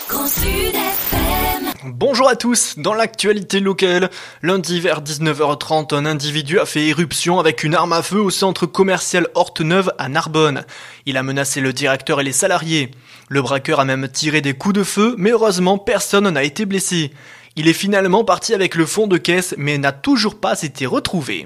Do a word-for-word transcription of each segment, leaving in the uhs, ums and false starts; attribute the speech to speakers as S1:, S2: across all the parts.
S1: Grand Sud F M.
S2: Bonjour à tous, dans l'actualité locale, lundi vers dix-neuf heures trente, un individu a fait éruption avec une arme à feu au centre commercial Horteneuve à Narbonne. Il a menacé le directeur et les salariés. Le braqueur a même tiré des coups de feu, mais heureusement personne n'a été blessé. Il est finalement parti avec le fond de caisse, mais n'a toujours pas été retrouvé.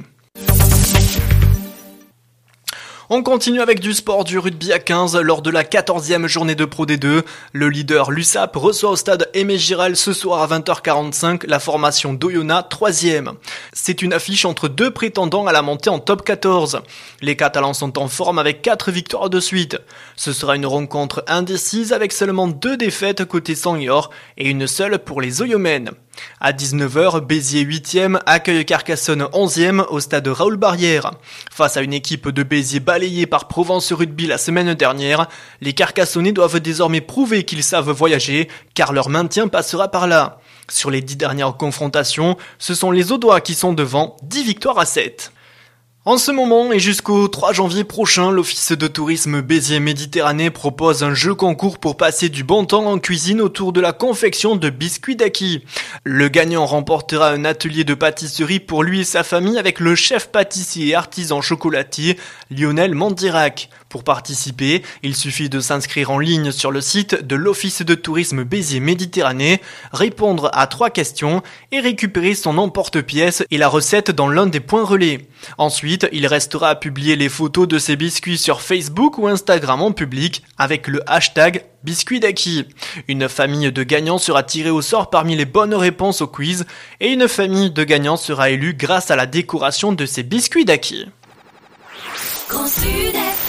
S2: On continue avec du sport, du rugby à quinze. Lors de la quatorzième journée de Pro D deux, le leader l'U S A P reçoit au stade Aimé Giral ce soir à vingt heures quarante-cinq la formation d'Oyonnax troisième. C'est une affiche entre deux prétendants à la montée en top quatorze. Les Catalans sont en forme avec quatre victoires de suite. Ce sera une rencontre indécise avec seulement deux défaites côté Sangor et une seule pour les Oyomènes. À dix-neuf heures, Béziers huitième accueille Carcassonne onzième au stade Raoul Barrière. Face à une équipe de Béziers balayée par Provence Rugby la semaine dernière, les Carcassonnais doivent désormais prouver qu'ils savent voyager, car leur maintien passera par là. Sur les dix dernières confrontations, ce sont les Audois qui sont devant, dix victoires à sept. En ce moment et jusqu'au trois janvier prochain, l'Office de tourisme Béziers Méditerranée propose un jeu concours pour passer du bon temps en cuisine autour de la confection de biscuits d'Aki. Le gagnant remportera un atelier de pâtisserie pour lui et sa famille avec le chef pâtissier et artisan chocolatier Lionel Mandirac. Pour participer, il suffit de s'inscrire en ligne sur le site de l'Office de tourisme Béziers Méditerranée, répondre à trois questions et récupérer son emporte-pièce et la recette dans l'un des points relais. Ensuite, il restera à publier les photos de ses biscuits sur Facebook ou Instagram en public avec le hashtag Biscuits d'Aki. Une famille de gagnants sera tirée au sort parmi les bonnes réponses au quiz et une famille de gagnants sera élue grâce à la décoration de ces biscuits d'Aki.
S1: Grand Sud F M.